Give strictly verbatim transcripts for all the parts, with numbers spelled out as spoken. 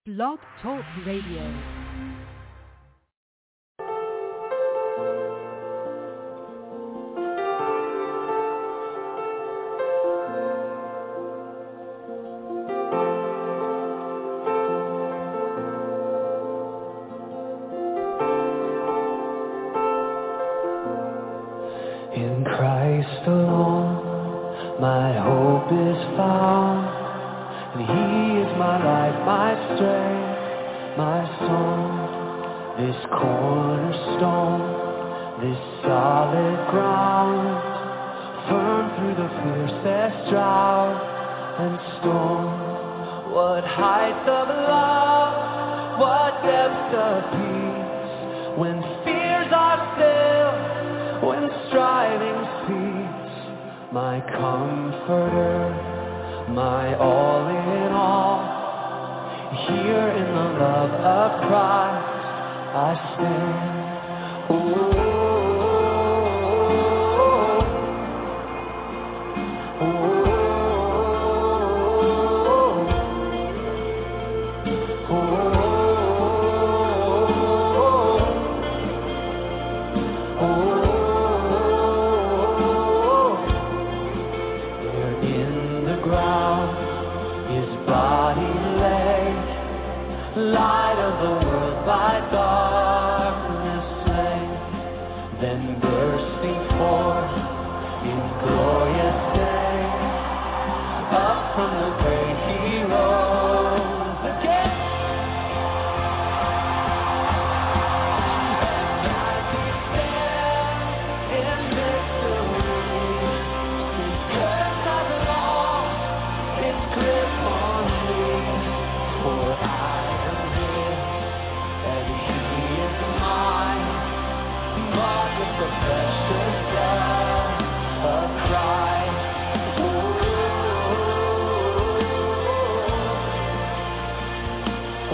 Blog Talk Radio. In Christ alone, my hope is found, and He is my life, my strength, my song. This cornerstone, this solid ground, firm through the fiercest drought and storm. What heights of love, what depths of peace, when fears are still, when striving cease. My comforter, my all in all, here in the love of Christ I stand. Oh, light of the world by darkness slain, then bursting forth in glorious day, up from the grave He rose again. And as He stands in victory, His curse has lost its grip on me, for I the precious blood of Christ. Oh, oh,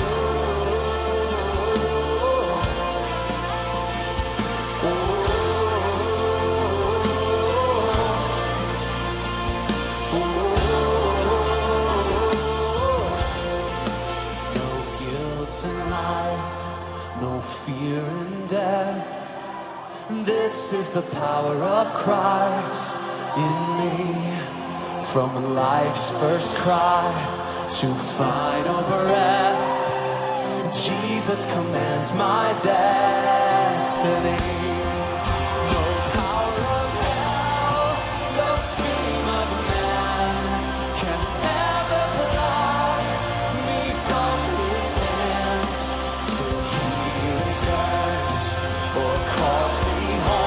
oh, no guilt in life, no fear in death. This is the power of Christ in me. From life's first cry to final breath, Jesus commands my destiny. No power of hell, no scheme of man can ever pluck me from His hand. Till He returns or calls me.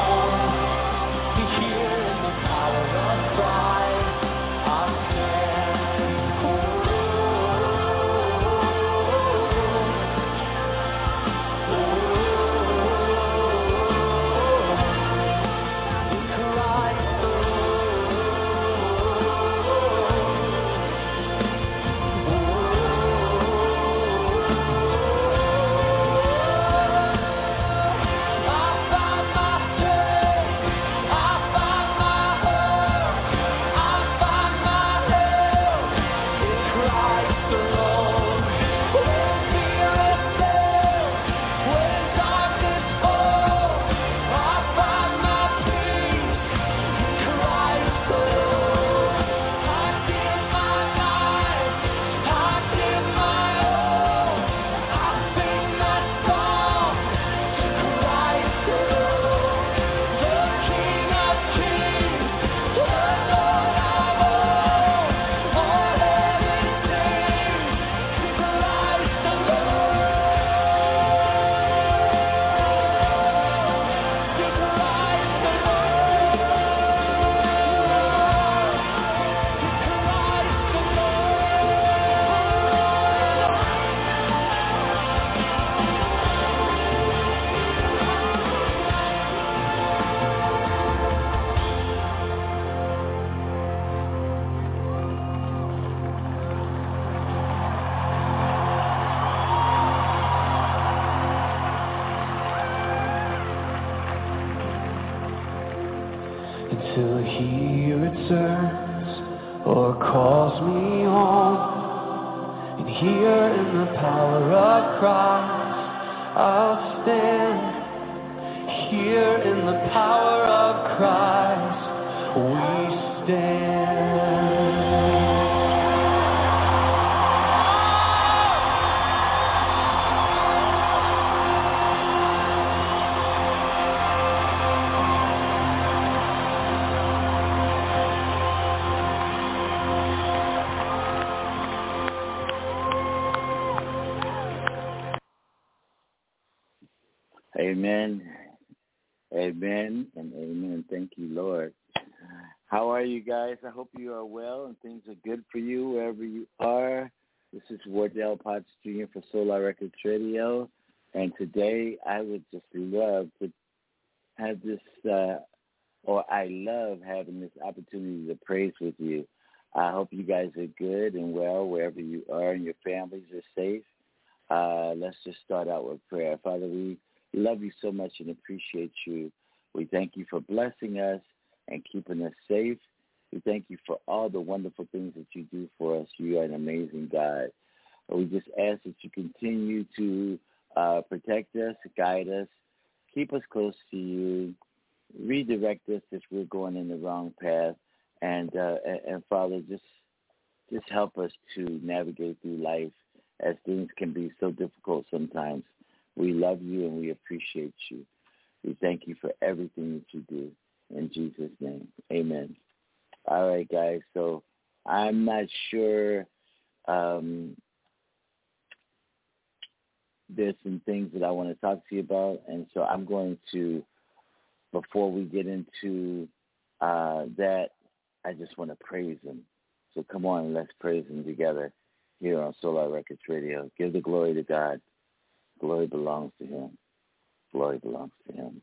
Until He returns or calls me home, and Here in the power of Christ, I'll stand. Here in the power of Christ, we stand. Amen, amen, and amen. Thank you, Lord. How are you guys? I hope you are well and things are good for you wherever you are. This is Wardell Potts Junior for Solar Records Radio, and today I would just love to have this, uh, or I love having this opportunity to praise with you. I hope you guys are good and well wherever you are and your families are safe. Uh, let's just start out with prayer. Father, we love you so much and appreciate you. We thank you for blessing us and keeping us safe. We thank you for all the wonderful things that you do for us. You are an amazing God. We just ask that you continue to uh, protect us, guide us, keep us close to you, redirect us if we're going in the wrong path, and uh, and, and Father, just just help us to navigate through life as things can be so difficult sometimes. We love you and we appreciate you. We thank you for everything that you do. In Jesus' name, amen. All right, guys, so I'm not sure. Um, there's some things that I want to talk to you about, and so I'm going to, before we get into uh, that, I just want to praise him. So come on, let's praise him together here on Solar Records Radio. Give the glory to God. Glory belongs to him. Glory belongs to him.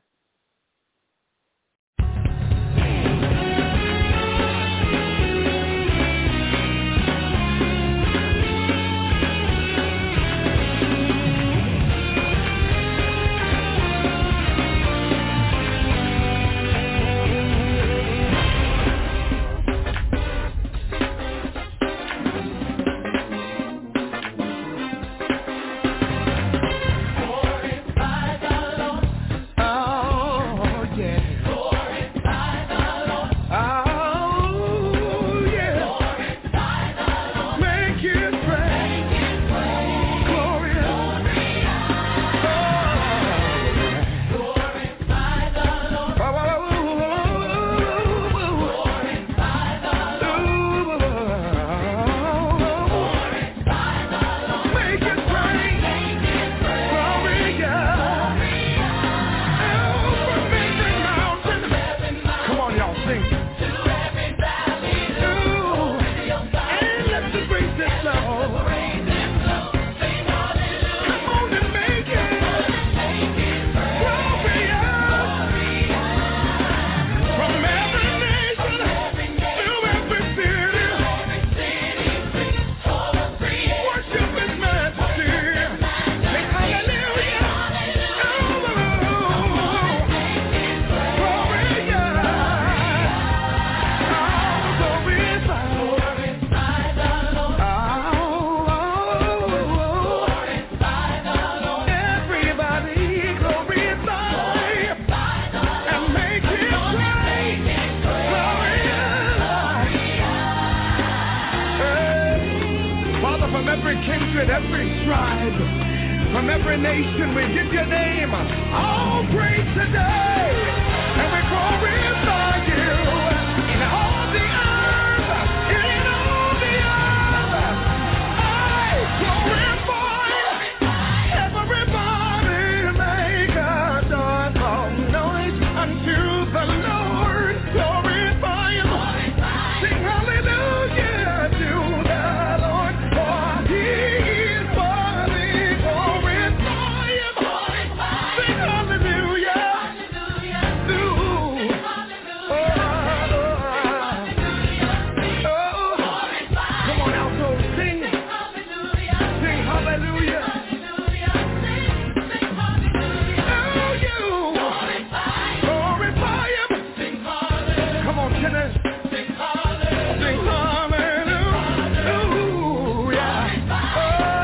Sing hallelujah.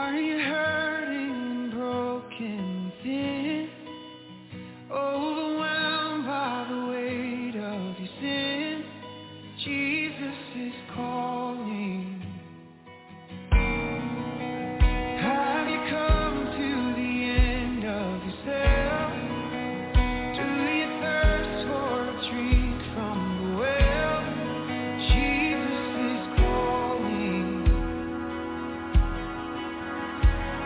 Are you hurting, broken, thin, overwhelmed by the weight of your sin? Jesus is calling. Have you come to the end of yourself? Do you thirst for a drink from the well? Jesus is calling.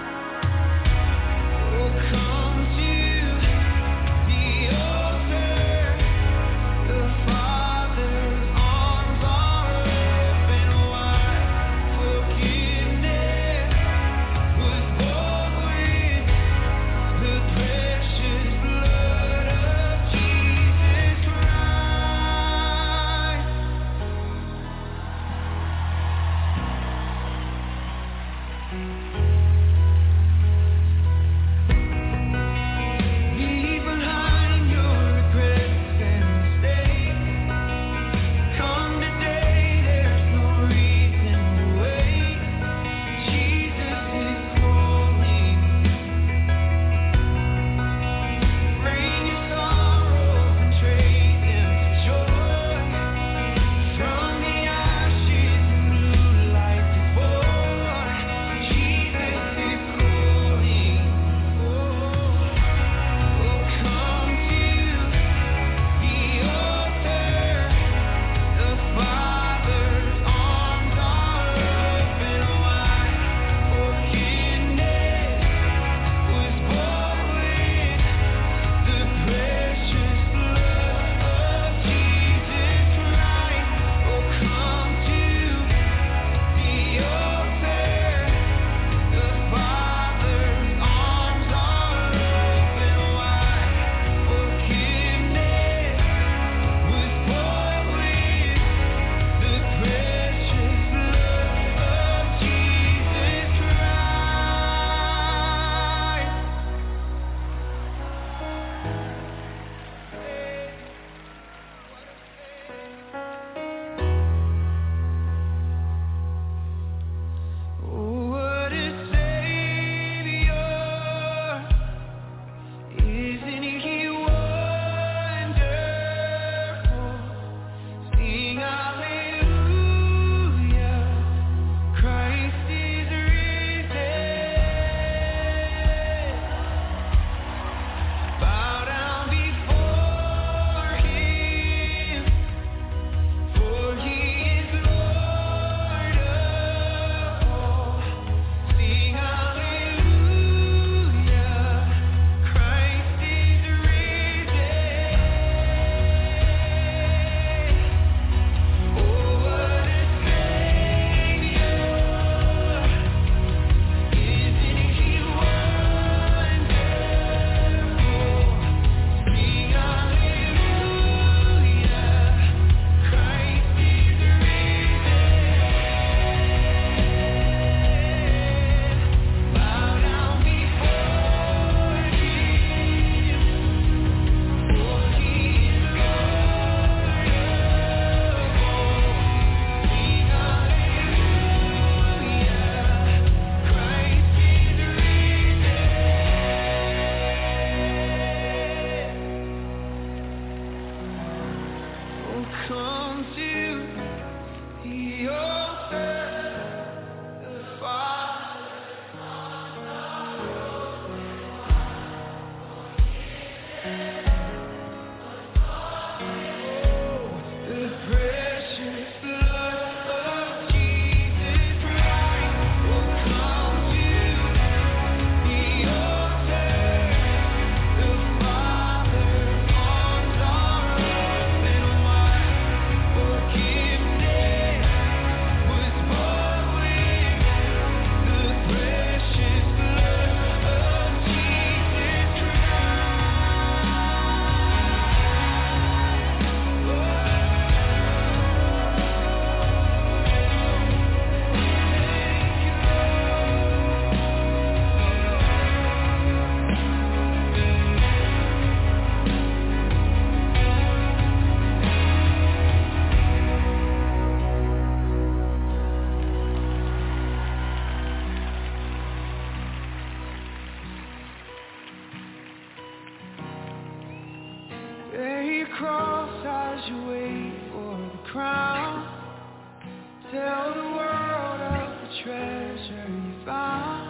your cross as you wait for the crown. Tell the world of the treasure you found.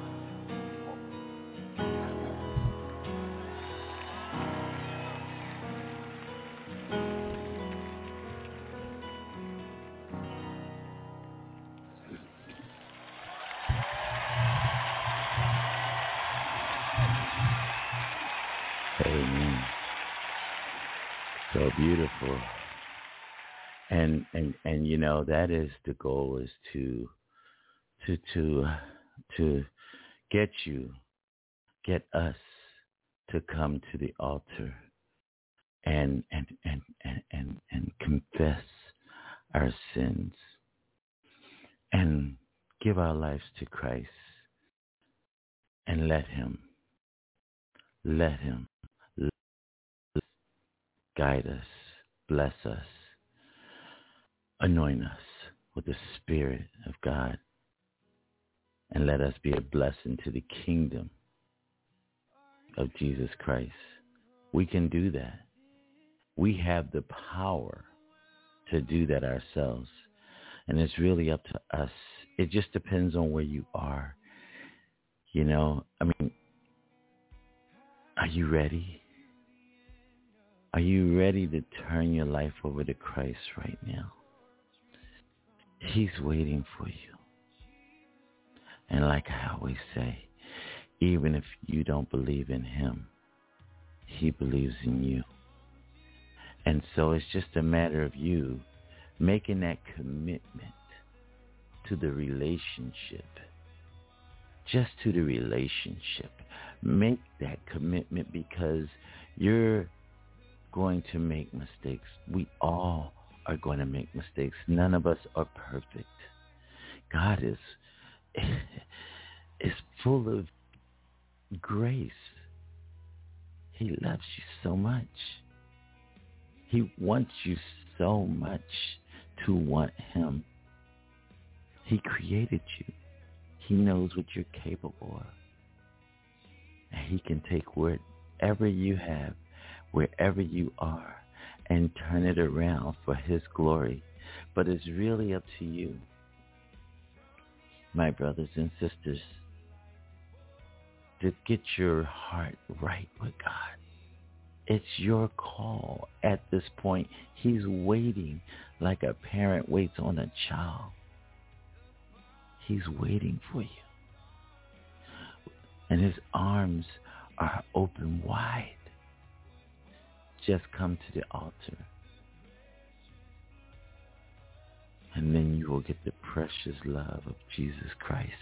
Amen. So beautiful. And and and you know, that is the goal, is to to to to get you, get us to come to the altar and and and and and, and confess our sins and give our lives to Christ and let him let him guide us, bless us, anoint us with the Spirit of God, and let us be a blessing to the kingdom of Jesus Christ. We can do that. We have the power to do that ourselves, and it's really up to us. It just depends on where you are. You know, I mean, are you ready? Are you ready to turn your life over to Christ right now? He's waiting for you. And like I always say, even if you don't believe in him, he believes in you. And so it's just a matter of you making that commitment to the relationship. Just to the relationship. Make that commitment, because you're going to make mistakes. We all are going to make mistakes. None of us are perfect. God is is full of grace. He loves you so much. He wants you so much to want him. He created you. He knows what you're capable of. And he can take whatever you have, wherever you are, and turn it around for his glory. But it's really up to you, my brothers and sisters, to get your heart right with God. It's your call at this point. He's waiting like a parent waits on a child. He's waiting for you. And his arms are open wide. Just come to the altar. And then you will get the precious love of Jesus Christ.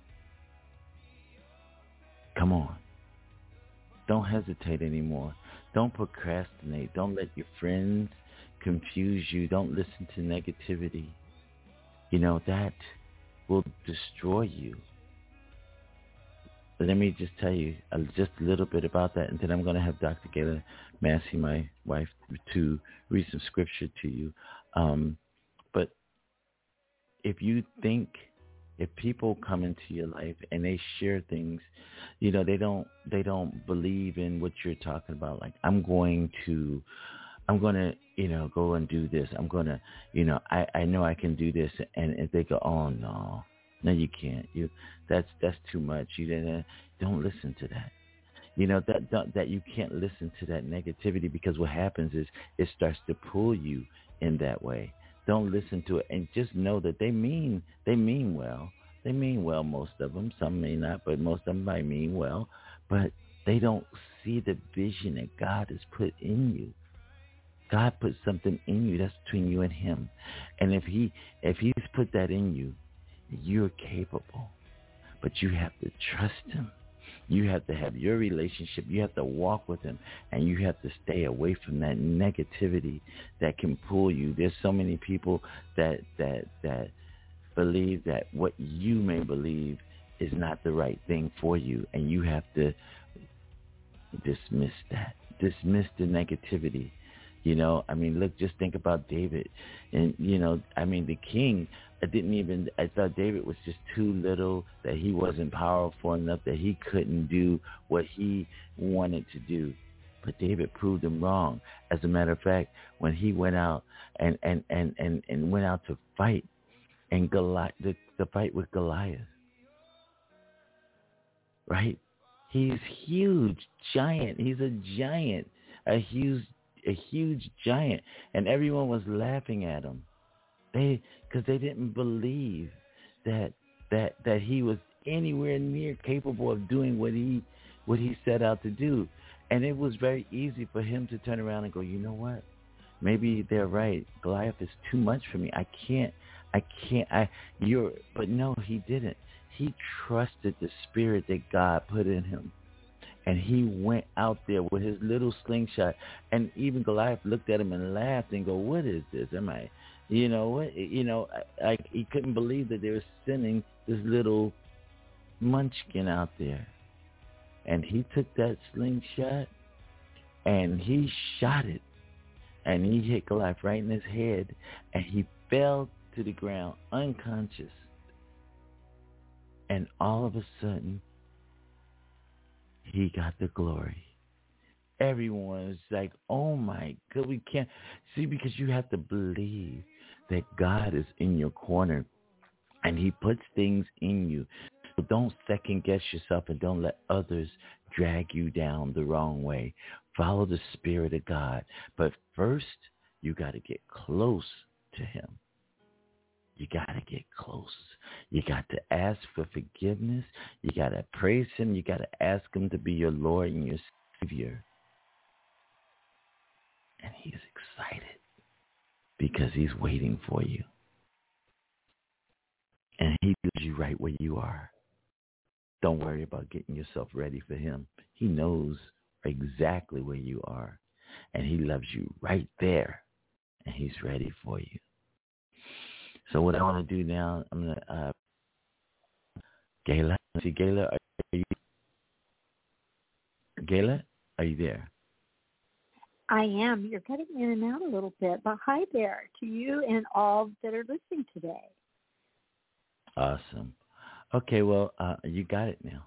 Come on. Don't hesitate anymore. Don't procrastinate. Don't let your friends confuse you. Don't listen to negativity. You know, that will destroy you. But let me just tell you uh, just a little bit about that, and then I'm going to have Doctor Gayla Massey, my wife, to read some scripture to you. Um, but if you think, if people come into your life and they share things, you know, they don't they don't believe in what you're talking about. Like, I'm going to, I'm going to, you know, go and do this. I'm going to, you know, I, I know I can do this. And if they go, oh, no, no, you can't. You That's that's too much. You don't, don't listen to that. You know, that, that that you can't listen to that negativity, because what happens is it starts to pull you in that way. Don't listen to it, and just know that they mean they mean well. They mean well, most of them. Some may not, but most of them might mean well. But they don't see the vision that God has put in you. God put something in you that's between you and him. And if he if he's put that in you, you're capable. But you have to trust him. You have to have your relationship. You have to walk with him, and you have to stay away from that negativity that can pull you. There's so many people that that that believe that what you may believe is not the right thing for you, and you have to dismiss that. Dismiss the negativity. You know, I mean, look, just think about David. And, you know, I mean, the king, I didn't even, I thought David was just too little, that he wasn't powerful enough, that he couldn't do what he wanted to do. But David proved him wrong. As a matter of fact, when he went out and, and, and, and, and went out to fight, and Goliath, the, the fight with Goliath, right? He's huge, giant. He's a giant, a huge, a huge giant, and everyone was laughing at him. They, because they didn't believe that that that he was anywhere near capable of doing what he what he set out to do. And it was very easy for him to turn around and go, you know what? Maybe they're right. Goliath is too much for me. I can't. I can't. I. You're. But no, he didn't. He trusted the spirit that God put in him, and he went out there with his little slingshot. And even Goliath looked at him and laughed and go, "What is this? Am I?" You know what? You know, I, I, he couldn't believe that they were sending this little munchkin out there. And he took that slingshot and he shot it. And he hit Goliath right in his head. And he fell to the ground unconscious. And all of a sudden, he got the glory. Everyone is like, oh my God, we can't. See, because you have to believe that God is in your corner and he puts things in you. So don't second guess yourself and don't let others drag you down the wrong way. Follow the Spirit of God. But first, you got to get close to him. You got to get close. You got to ask for forgiveness. You got to praise him. You got to ask him to be your Lord and your Savior. And he's excited because he's waiting for you. And he leaves you right where you are. Don't worry about getting yourself ready for him. He knows exactly where you are. And he loves you right there. And he's ready for you. So what I want to do now, I'm going to, uh, Gayla, see Gayla, are you, Gayla, are you there? I am. You're cutting in and out a little bit, but hi there to you and all that are listening today. Awesome. Okay, well, uh, you got it now.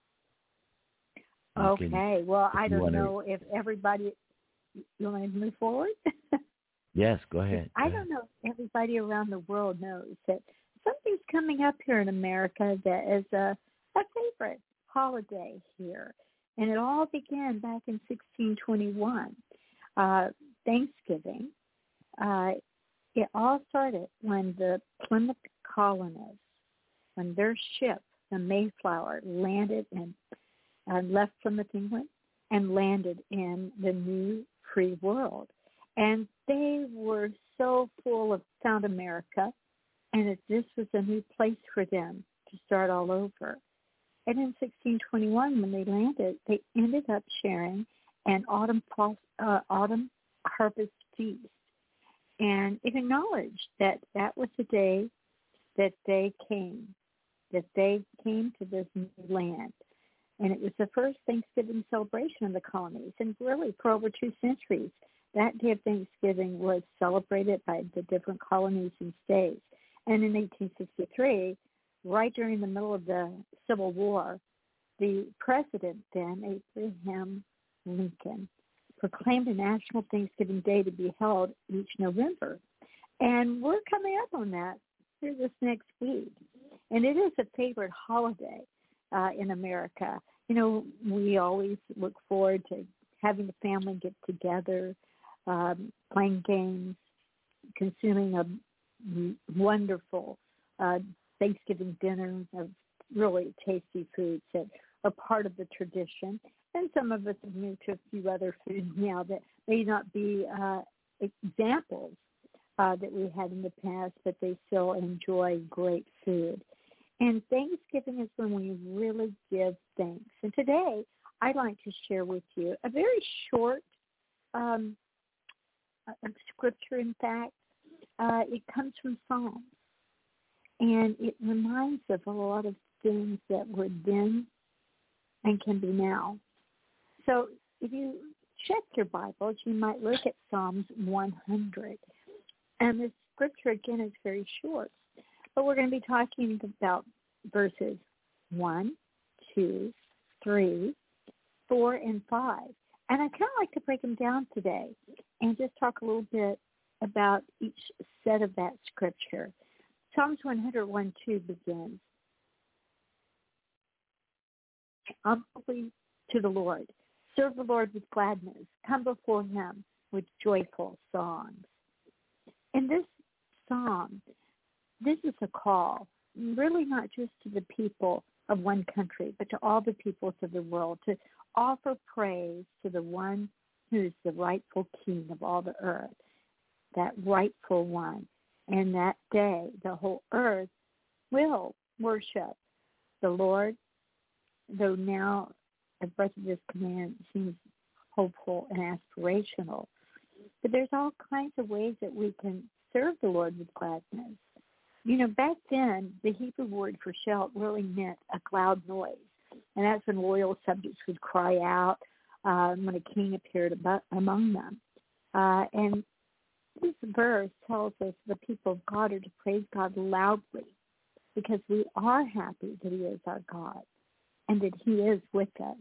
You okay, can, well, I don't wanna... know if everybody, you want to move forward? Yes, go ahead. Go I ahead. don't know if everybody around the world knows that something's coming up here in America that is a, a favorite holiday here. And it all began back in sixteen twenty-one. Uh, Thanksgiving, uh, it all started when the Plymouth colonists, when their ship, the Mayflower, landed and uh, left Plymouth, England, and landed in the new free world. And they were so full of found America, and it, this was a new place for them to start all over. And in sixteen twenty-one, when they landed, they ended up sharing an autumn uh, autumn harvest feast. And it acknowledged that that was the day that they came, that they came to this new land. And it was the first Thanksgiving celebration in the colonies. And really, for over two centuries, that day of Thanksgiving was celebrated by the different colonies and states. And in eighteen sixty-three, right during the middle of the Civil War, the president then, Abraham Lincoln, proclaimed a National Thanksgiving Day to be held each November. And we're coming up on that here this next week. And it is a favorite holiday uh, in America. You know, we always look forward to having the family get together, um, playing games, consuming a wonderful uh, Thanksgiving dinner of really tasty foods that are part of the tradition. And some of us have moved to a few other foods now that may not be uh, examples uh, that we had in the past, but they still enjoy great food. And Thanksgiving is when we really give thanks. And today, I'd like to share with you a very short um, a scripture, in fact. Uh, it comes from Psalms. And it reminds us of a lot of things that were then and can be now. So if you check your Bibles, you might look at Psalms one hundred. And the scripture, again, is very short. But we're going to be talking about verses one, two, three, four, and five. And I kind of like to break them down today and just talk a little bit about each set of that scripture. Psalms one oh one two begins, humbly to the Lord. Serve the Lord with gladness. Come before him with joyful songs. In this psalm, this is a call, really not just to the people of one country, but to all the peoples of the world, to offer praise to the one who is the rightful king of all the earth, that rightful one. And that day, the whole earth will worship the Lord, though now the breath of this command seems hopeful and aspirational. But there's all kinds of ways that we can serve the Lord with gladness. You know, back then, the Hebrew word for shout really meant a loud noise. And that's when royal subjects would cry out um, when a king appeared about, among them. Uh, and this verse tells us the people of God are to praise God loudly because we are happy that he is our God and that he is with us.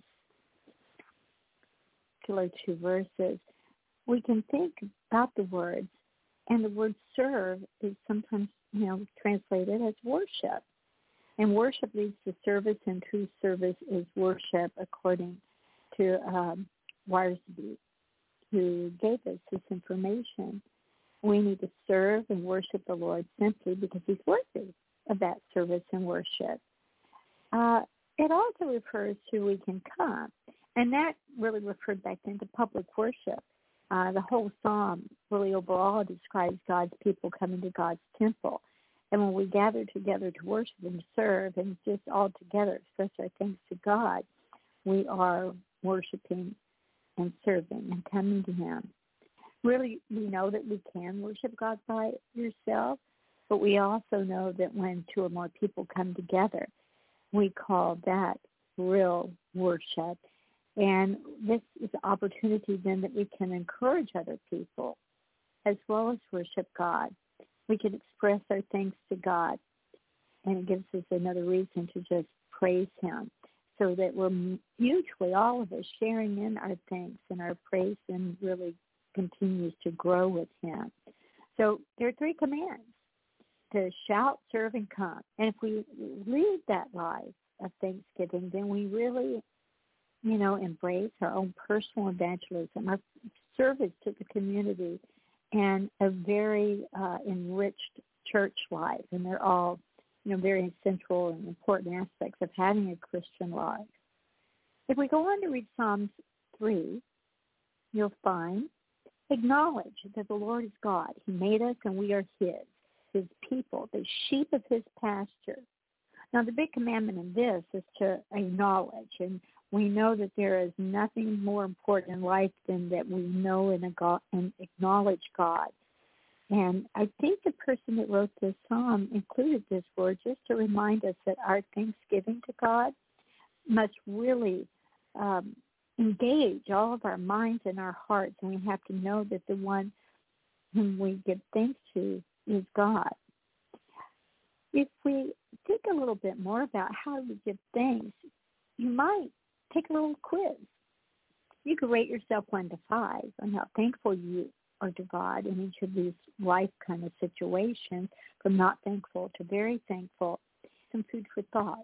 Particular two verses. We can think about the words, and the word serve is sometimes, you know, translated as worship. And worship leads to service, and true service is worship, according to um, Wiersbe, who gave us this information. We need to serve and worship the Lord simply because he's worthy of that service and worship. Uh, it also refers to we can come, and that really referred back then to public worship. Uh, the whole psalm really overall describes God's people coming to God's temple. And when we gather together to worship and serve and just all together express our thanks to God, we are worshiping and serving and coming to him. Really, we know that we can worship God by yourself, but we also know that when two or more people come together, we call that real worship. And this is an opportunity then that we can encourage other people as well as worship God. We can express our thanks to God, and it gives us another reason to just praise him so that we're mutually, all of us, sharing in our thanks and our praise and really continues to grow with him. So there are three commands: to shout, serve, and come. And if we lead that life of thanksgiving, then we really, you know, embrace our own personal evangelism, our service to the community, and a very uh, enriched church life. And they're all, you know, very central and important aspects of having a Christian life. If we go on to read Psalms three, you'll find, acknowledge that the Lord is God. He made us and we are his, his people, the sheep of his pasture. Now, the big commandment in this is to acknowledge, and we know that there is nothing more important in life than that we know and, and acknowledge God. And I think the person that wrote this psalm included this word just to remind us that our thanksgiving to God must really um, engage all of our minds and our hearts, and we have to know that the one whom we give thanks to is God. If we think a little bit more about how we give thanks, you might take a little quiz. You could rate yourself one to five on how thankful you are to God in each of these life kind of situations, from not thankful to very thankful. Some food for thought.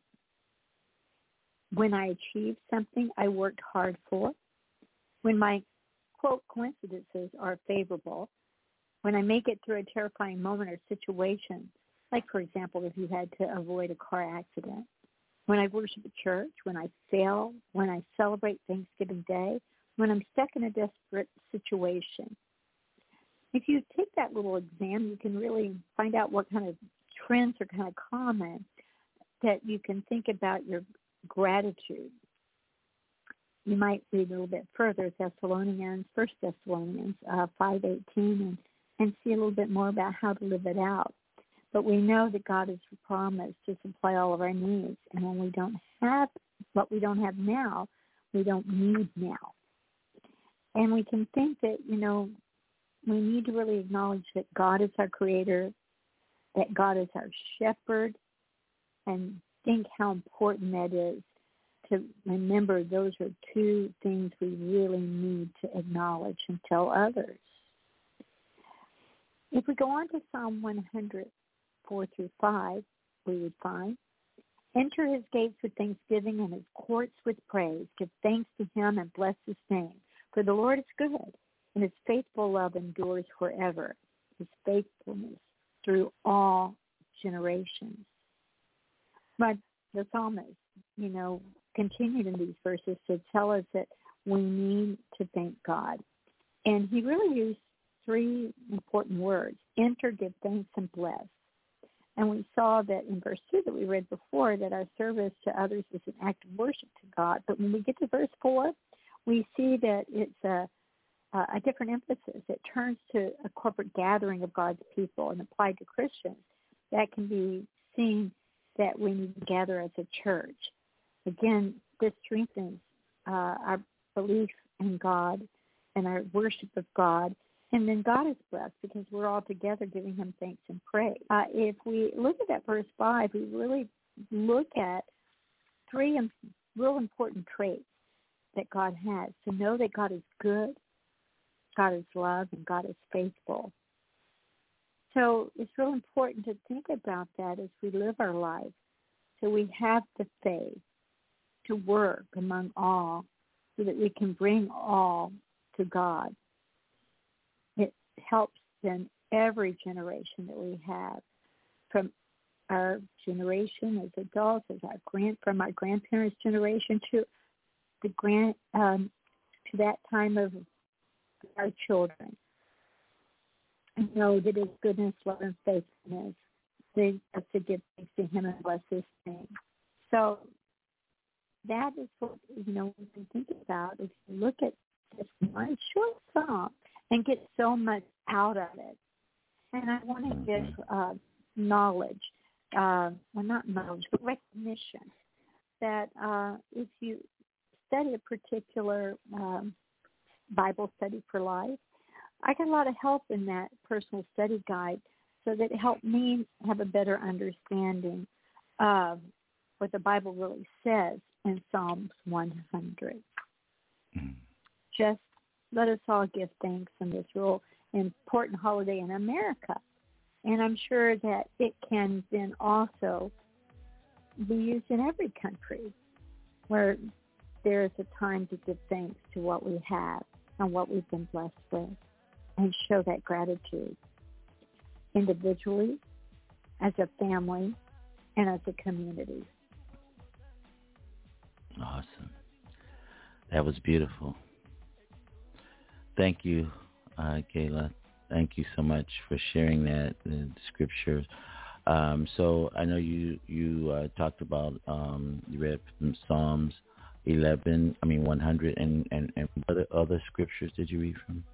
When I achieve something I worked hard for, when my, quote, coincidences are favorable, when I make it through a terrifying moment or situation, like, for example, if you had to avoid a car accident, when I worship at church, when I fail, when I celebrate Thanksgiving Day, when I'm stuck in a desperate situation. If you take that little exam, you can really find out what kind of trends are kind of common that you can think about your gratitude. You might read a little bit further, Thessalonians, First Thessalonians uh, five eighteen, and, and see a little bit more about how to live it out. But we know that God has promised to supply all of our needs. And when we don't have what we don't have now, we don't need now. And we can think that, you know, we need to really acknowledge that God is our creator, that God is our shepherd, and think how important that is to remember those are two things we really need to acknowledge and tell others. If we go on to Psalm one hundred, four through five, we would find, enter his gates with thanksgiving and his courts with praise. Give thanks to him and bless his name. For the Lord is good, and his faithful love endures forever. His faithfulness through all generations. But the psalmist, you know, continued in these verses to tell us that we need to thank God. And he really used three important words, enter, give thanks, and bless. And we saw that in verse two that we read before, that our service to others is an act of worship to God. But when we get to verse four, we see that it's a, a different emphasis. It turns to a corporate gathering of God's people and applied to Christians. That can be seen that we need to gather as a church. Again, this strengthens uh, our belief in God and our worship of God. And then God is blessed because we're all together giving him thanks and praise. Uh, if we look at that verse five, we really look at three im- real important traits that God has. To know that God is good, God is love, and God is faithful. So it's real important to think about that as we live our lives. So we have the faith to work among all so that we can bring all to God. It helps in every generation that we have, from our generation as adults, as our grand, from our grandparents' generation to the grand, um, to that time of our children. I know that his goodness, love, and faithfulness, they have to give thanks to him and bless his name. So that is what, you know, we can think about if you look at this one short psalm and get so much out of it. And I want to give uh, knowledge, uh, well, not knowledge, but recognition that uh, if you study a particular um, Bible study for life, I got a lot of help in that personal study guide, so that it helped me have a better understanding of what the Bible really says in Psalms one hundred. Mm-hmm. Just let us all give thanks on this real important holiday in America. And I'm sure that it can then also be used in every country where there is a time to give thanks to what we have and what we've been blessed with, and show that gratitude individually, as a family, and as a community. Awesome. That was beautiful. Thank you, uh, Kayla. Thank you so much for sharing that, the scriptures. Um, so I know you, you uh, talked about, um, you read from Psalms eleven, I mean one hundred, and, and, and what other, other scriptures did you read from?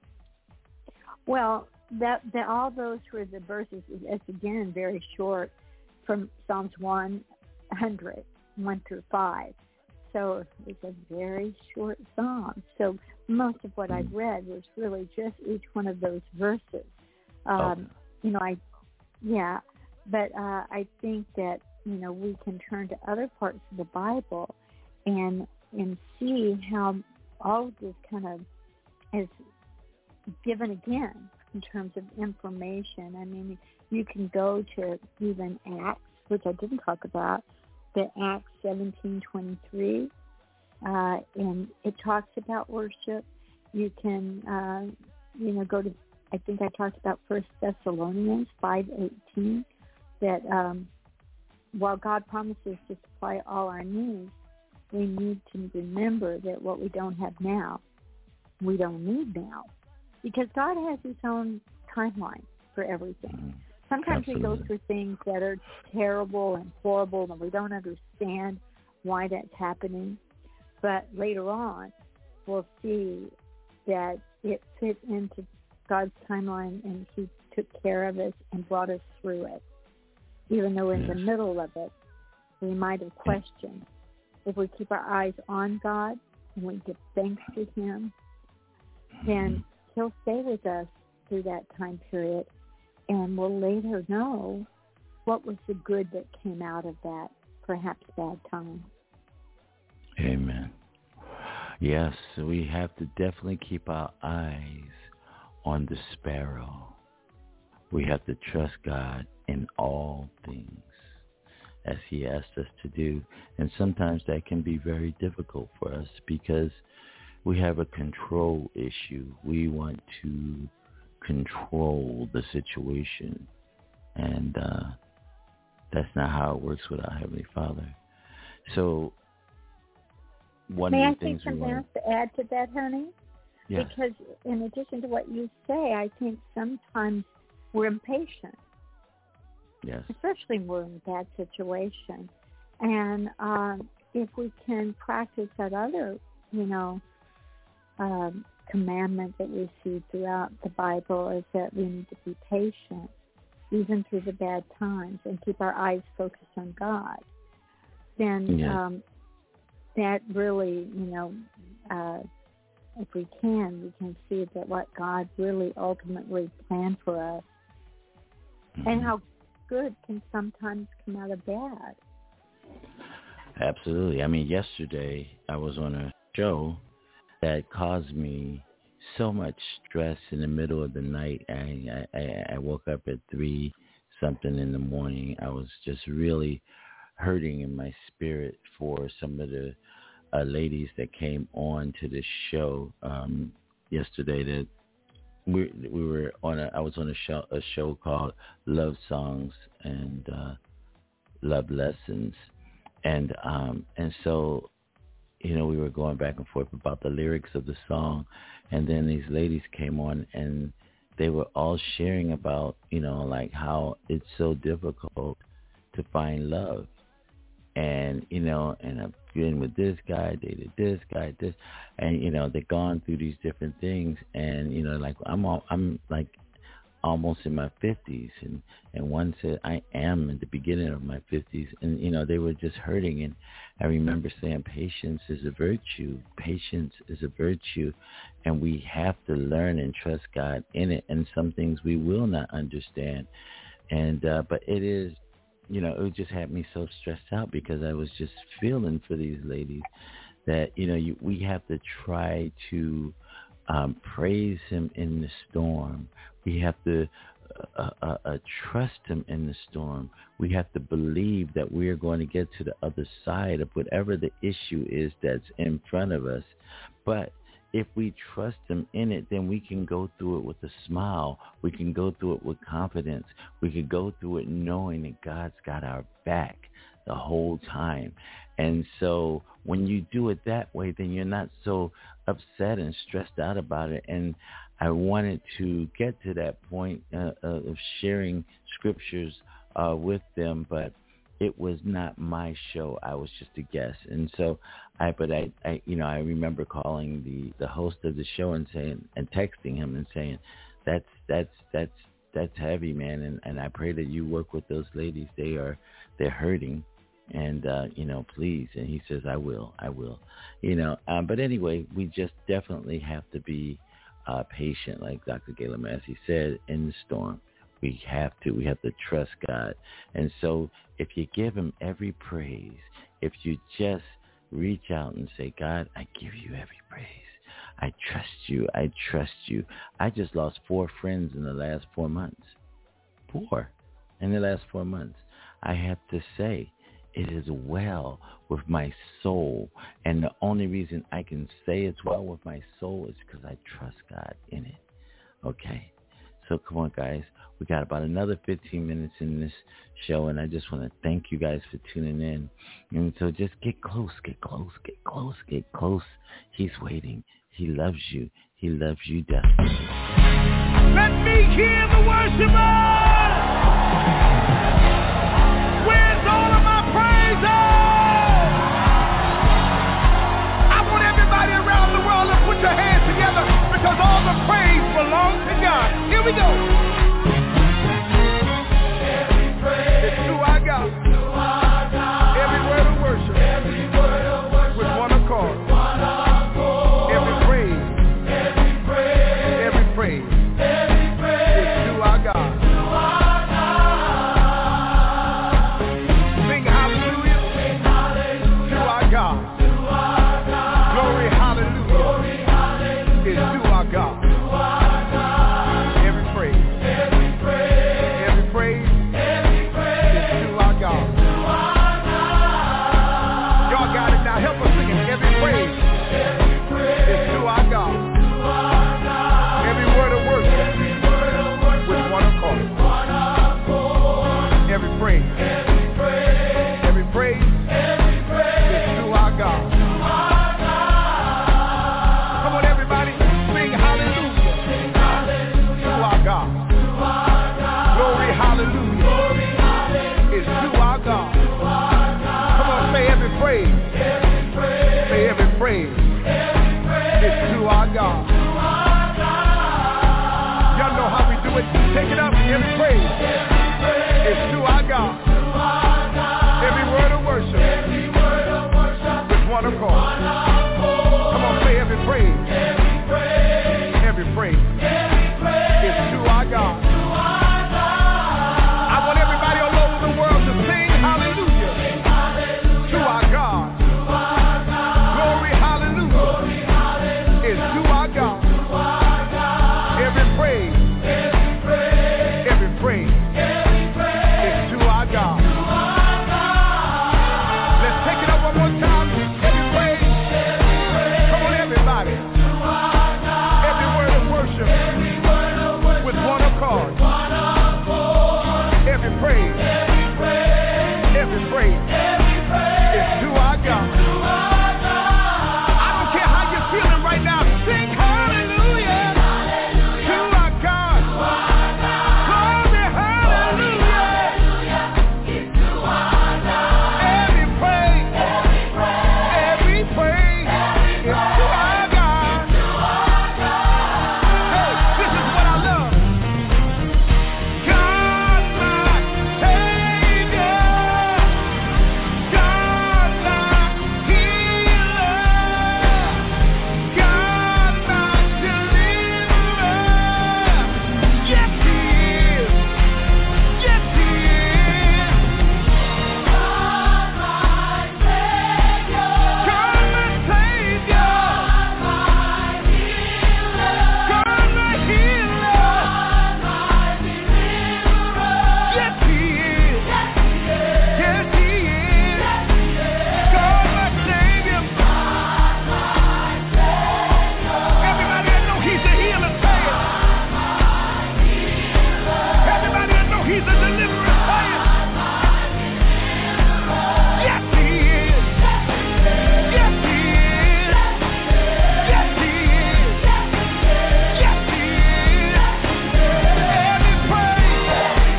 Well, that, that all those were the verses. It's again very short, from Psalms one hundred, one through five. So it's a very short psalm. So most of what I read was really just each one of those verses. Um, oh. You know, I, yeah, but uh, I think that, you know, we can turn to other parts of the Bible and and see how all of this kind of is given again in terms of information. I mean, you can go to even Acts, which I didn't talk about, the Acts seventeen twenty-three, uh, and it talks about worship. You can, uh, you know, go to, I think I talked about First Thessalonians five eighteen, that um, while God promises to supply all our needs, we need to remember that what we don't have now, we don't need now. Because God has his own timeline for everything. Sometimes Absolutely. we go through things that are terrible and horrible, and we don't understand why that's happening. But later on, we'll see that it fit into God's timeline, and he took care of us and brought us through it. Even though in the middle of it, we might have questioned. If we keep our eyes on God and we give thanks to him, then he'll stay with us through that time period, and we'll later know what was the good that came out of that perhaps bad time. Amen. Yes, we have to definitely keep our eyes on the sparrow. We have to trust God in all things, as he asked us to do. And sometimes that can be very difficult for us because we have a control issue. We want to control the situation. And uh, that's not how it works with our Heavenly Father. So one May of I the things say we something want else to add to that, honey? Yes. Because in addition to what you say, I think sometimes we're impatient. Yes. Especially when we're in a bad situation. And um, if we can practice that other, you know, um, commandment that we see throughout the Bible is that we need to be patient, even through the bad times, and keep our eyes focused on God, then yes. um, that really, you know, uh, if we can, we can see that what God really ultimately planned for us mm-hmm. and how good can sometimes come out of bad. Absolutely. I mean, yesterday I was on a show that caused me so much stress in the middle of the night. I, I, I woke up at three something in the morning. I was just really hurting in my spirit for some of the uh, ladies that came on to the show um, yesterday. That we we were on a I was on a show a show called Love Songs and uh, Love Lessons, and um, and so. You know, we were going back and forth about the lyrics of the song, and then these ladies came on and they were all sharing about, you know, like how it's so difficult to find love. And, you know, and I've been with this guy, dated this guy, this, and, you know, they've gone through these different things. And, you know, like I'm all, I'm like almost in my fifties, and, and one said I am in the beginning of my fifties, and, you know, they were just hurting. And I remember saying patience is a virtue. Patience is a virtue, and we have to learn and trust God in it. And some things we will not understand. And uh, but it is, you know, it just had me so stressed out because I was just feeling for these ladies that, you know, you, we have to try to um, praise him in the storm. We have to uh, uh, uh, trust him in the storm. We have to believe that we are going to get to the other side of whatever the issue is that's in front of us. But if we trust him in it, then we can go through it with a smile. We can go through it with confidence. We can go through it knowing that God's got our back the whole time. And so when you do it that way, then you're not so upset and stressed out about it. And I wanted to get to that point uh, of sharing scriptures uh, with them, but it was not my show. I was just a guest. And so I, but I, I, you know, I remember calling the, the host of the show and saying, and texting him and saying, that's, that's, that's, that's heavy, man. And, and I pray that you work with those ladies. They are, they're hurting. And, uh, you know, please. And he says, I will, I will, you know, um, but anyway, we just definitely have to be uh, patient. Like Doctor Gayla Massey said, in the storm, we have to, we have to trust God. And so if you give him every praise, if you just reach out and say, God, I give you every praise. I trust you. I trust you. I just lost four friends in the last four months. Four in the last four months. I have to say, it is well with my soul. And the only reason I can say it's well with my soul is because I trust God in it. Okay? So come on, guys. We got about another fifteen minutes in this show, and I just want to thank you guys for tuning in. And so just get close, get close, get close, get close. He's waiting. He loves you. He loves you desperately. Let me hear the worshipers! Where's all of my praises? I want everybody around the world to put your hands together because all the praise belongs to God. Here we go. It's who I got. Every word of worship. With one accord. Every praise. Every praise. It's who I got. God. Y'all know how we do it. Take it up. Every praise is to our God. Every word of worship with one accord. Come on, say every praise. Every praise is to our God. I want everybody all over the world to sing hallelujah to our God. Glory, hallelujah is to our God. Every praise, every praise is to our God. Let's take it up one more time. Every praise. Come on, everybody. Every word of worship with one accord. Every praise, every praise is to our God. I don't care how you're feeling right now. Sing hallelujah to our God. Glory, hallelujah. Every praise, every praise is to our God. Hey, this is what I love. God, my Savior. God, my healer. God, my deliverer. Yes, He is. Yes, He is. God, my Savior. God, my Savior. God, my healer. Yes, He is. Yes, He is. God, my Savior. Everybody that know He's a healer, say it. Everybody that know He's a deliverer, say it. Yes, He is. Yes, He is. Yes, He is. Yes, He is. Every praise, every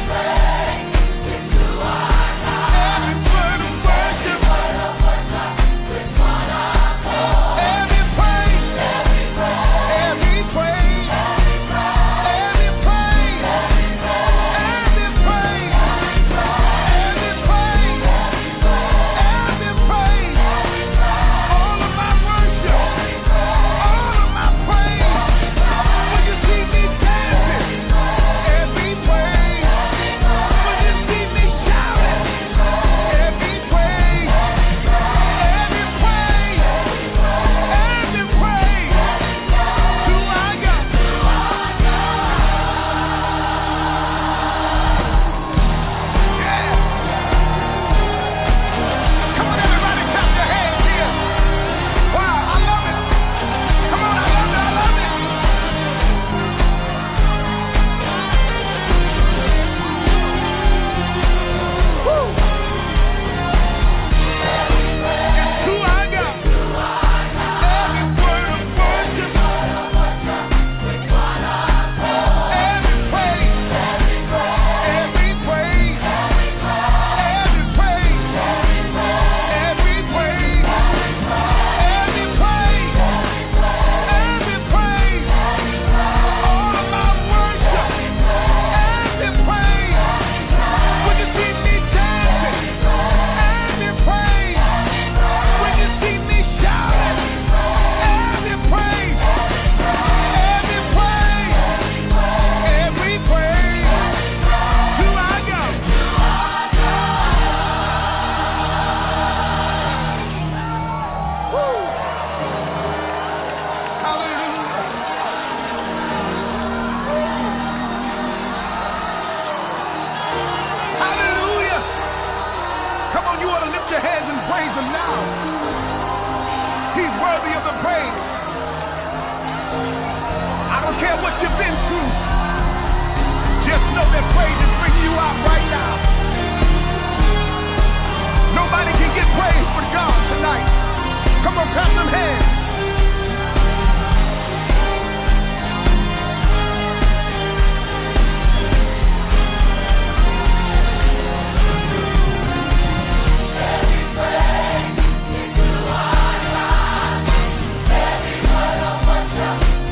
word of worship, every praise, every praise, every praise, every praise, every praise, every praise, all of my worship, all of my praise. When you see me dancing, every praise. When you see me shouting, every praise, every praise, every praise to our God. Yeah. Come on, everybody, clap your hands here. Wow, I love it. Come on, I love it, I love it. Woo. It's to our God. Every word of worship, every praise, every praise, every praise, every praise, every praise, every praise, all of my worship, every praise. When you see me dancing, every praise. When you see me shouting, every praise, every praise, every praise to our God. Woo. Hallelujah. Hallelujah. Come on, you ought to lift your hands and praise Him now. He's worthy of the praise. I don't care what you've been through. Just know that praise is bringing you out right now. Nobody can get praise but God tonight. Come on, clap them hands. Every praise is to our God. Every word of worship.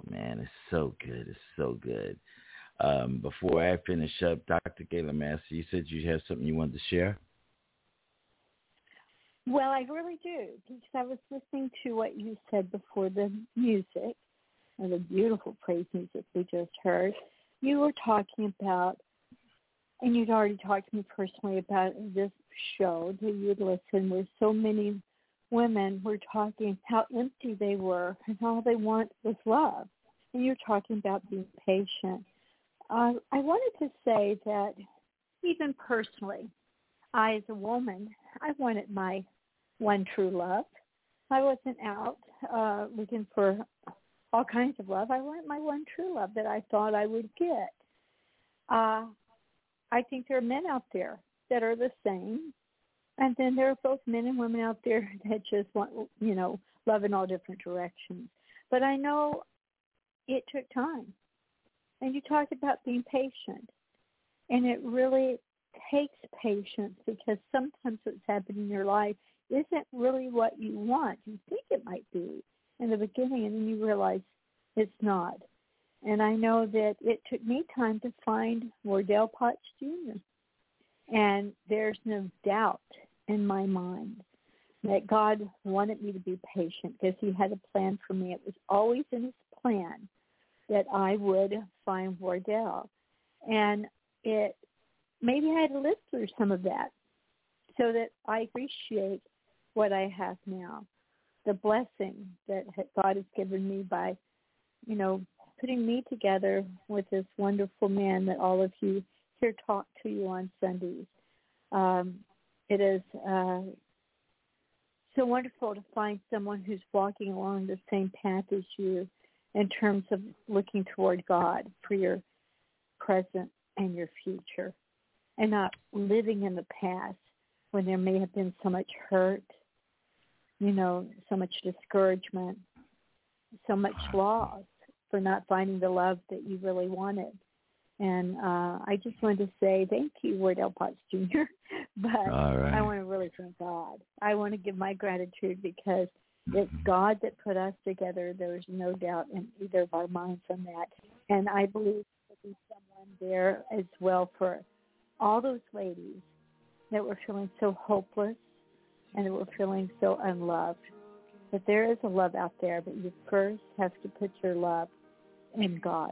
man, it's so good. It's so good. Um, before I finish up, Doctor Gayla Massey, you said you have something you wanted to share? Well, I really do, because I was listening to what you said before the music, and the beautiful praise music we just heard. You were talking about, and you'd already talked to me personally about this show that you would listen, where so many women were talking how empty they were and all they want was love. And you're talking about being patient. Uh, I wanted to say that even personally, I as a woman, I wanted my one true love. I wasn't out uh, looking for all kinds of love. I wanted my one true love that I thought I would get. Uh, I think there are men out there that are the same. And then there are both men and women out there that just want, you know, love in all different directions. But I know it took time. And you talked about being patient. And it really takes patience, because sometimes what's happening in your life isn't really what you want. You think it might be in the beginning, and then you realize it's not. And I know that it took me time to find Wardell Potts Junior And there's no doubt in my mind that God wanted me to be patient, because he had a plan for me. It was always in his plan that I would find Wardell. And it maybe I had to live through some of that so that I appreciate what I have now, the blessing that God has given me by, you know, putting me together with this wonderful man that all of you here talk to you on Sundays. Um, it is uh, so wonderful to find someone who's walking along the same path as you in terms of looking toward God for your present and your future, and not living in the past when there may have been so much hurt, you know, so much discouragement, so much loss for not finding the love that you really wanted. And uh, I just wanted to say thank you, Wardell Potts Junior But right. I want to really thank God. I want to give my gratitude, because it's God that put us together. There's no doubt in either of our minds on that. And I believe there'll be someone there as well for all those ladies that were feeling so hopeless and that were feeling so unloved. But there is a love out there, but you first have to put your love in God.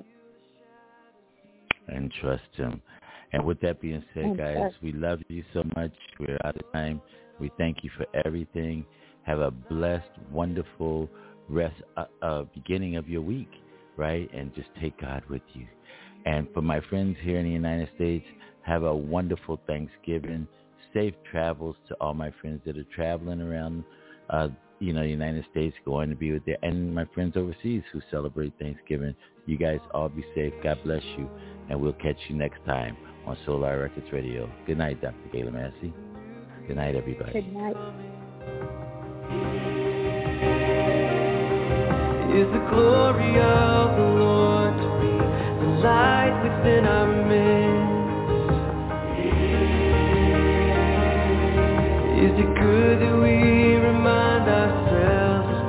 And trust him. And with that being said, And guys, trust. we love you so much. We're out of time. We thank you for everything. Have a blessed, wonderful rest, uh, uh, beginning of your week, right? And just take God with you. And for my friends here in the United States, have a wonderful Thanksgiving. Safe travels to all my friends that are traveling around, uh, you know, the United States, going to be with their, and my friends overseas who celebrate Thanksgiving. You guys all be safe. God bless you. And we'll catch you next time on Solar Records Radio. Good night, Doctor Gayla Massey. Good night, everybody. Good night. Is the glory of the Lord to be the light within our midst? Is it good that we remind ourselves of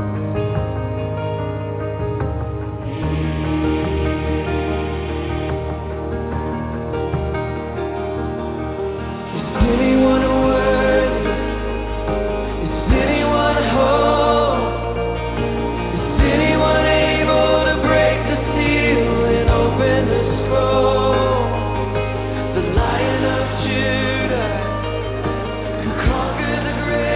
things? Is anyone worthy? Is anyone whole? Is anyone able to break the seal and open the scroll? The Lion of Judah, who conquered the grave.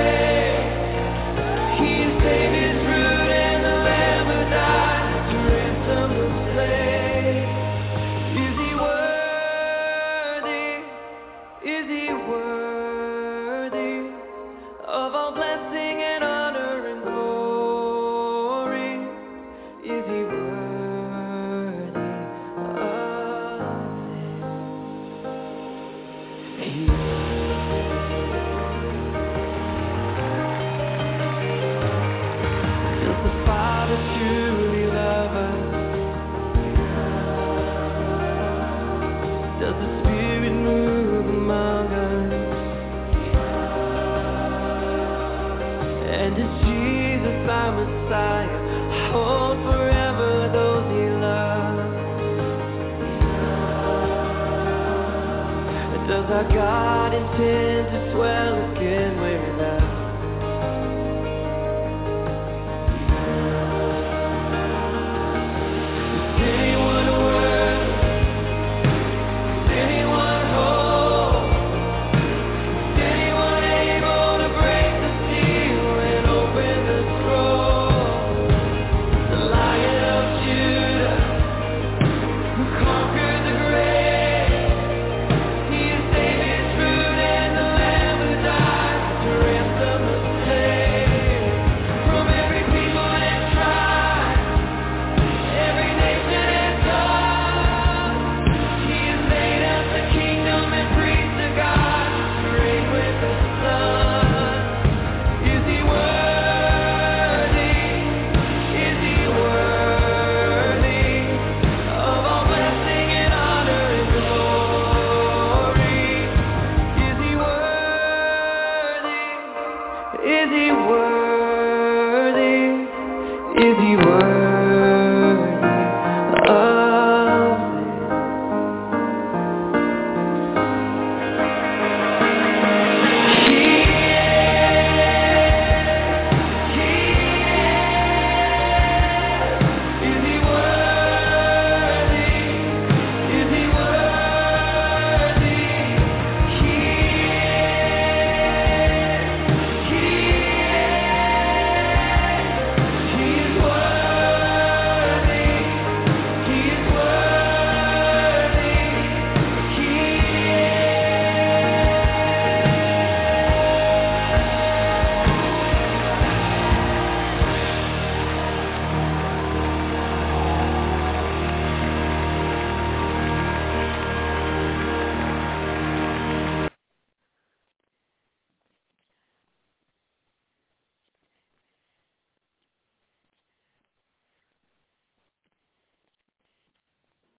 our God intends to dwell again with us.